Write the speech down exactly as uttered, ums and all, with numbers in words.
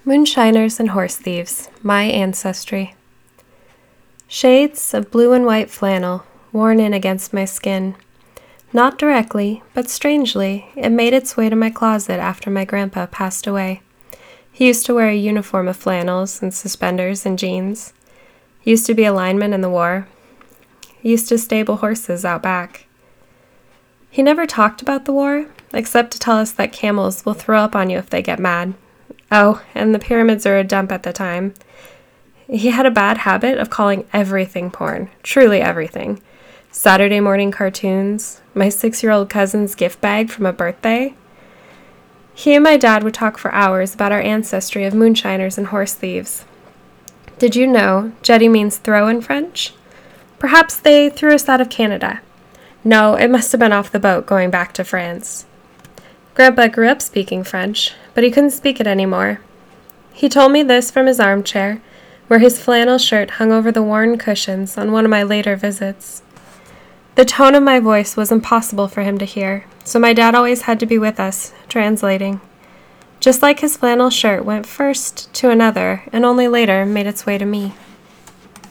Moonshiners and horse thieves, my ancestry. Shades of blue and white flannel worn in against my skin. Not directly, but strangely, it made its way to my closet after my grandpa passed away. He used to wear a uniform of flannels and suspenders and jeans. He used to be a lineman in the war. He used to stable horses out back. He never talked about the war, except to tell us that camels will throw up on you if they get mad. Oh, and the pyramids are a dump at the time. He had a bad habit of calling everything porn, truly everything. Saturday morning cartoons, my six-year-old cousin's gift bag from a birthday. He and my dad would talk for hours about our ancestry of moonshiners and horse thieves. Did you know jetty means throw in French? Perhaps they threw us out of Canada. No, it must have been off the boat going back to France. Grandpa grew up speaking French, but he couldn't speak it anymore. He told me this from his armchair, where his flannel shirt hung over the worn cushions on one of my later visits. The tone of my voice was impossible for him to hear, so my dad always had to be with us, translating. Just like his flannel shirt went first to another and only later made its way to me.